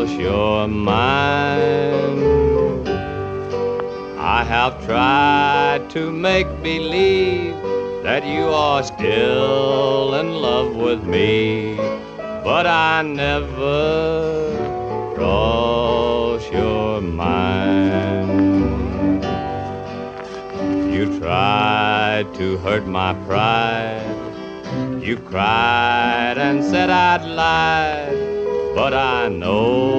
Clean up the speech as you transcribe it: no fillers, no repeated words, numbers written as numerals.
'cause you're mine. I have tried to make believe that you are still in love with me, but I never cross your mind. You tried to hurt my pride. You cried and said I'd lied, but I know